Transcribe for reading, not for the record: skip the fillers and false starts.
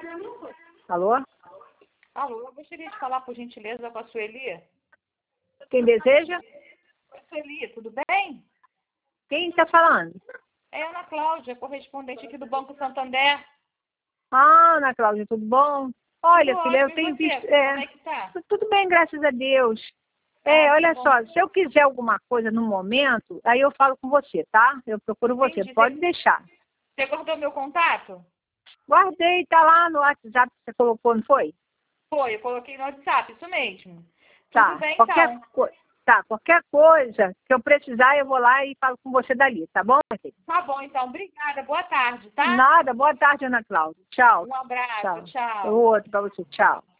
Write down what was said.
Alô? Alô, eu gostaria de falar, por gentileza, com a Sueli. Quem deseja? Sueli, tudo bem? Quem está falando? É a Ana Cláudia, correspondente aqui do Banco Santander. Ah, Ana Cláudia, tudo bom? Olha, Tudo filha, eu ótimo, tenho e você? visto... Como é que tá? tudo bem, graças a Deus. Ah, que Olha bom. só, se eu quiser alguma coisa no momento, aí eu falo com você, tá? Eu procuro você, Entendi. pode deixar. Você guardou meu contato? Guardei, tá lá no WhatsApp que você colocou, não foi? Foi, eu coloquei no WhatsApp, isso mesmo. Tudo Tá, bem, então. qualquer coisa que eu precisar, eu vou lá e falo com você dali, tá bom, minha filha? Tá bom, então. Obrigada. Boa tarde, tá? Nada, boa tarde, Ana Cláudia. Tchau. Um abraço. Tchau. Tchau. Outro pra você, tchau.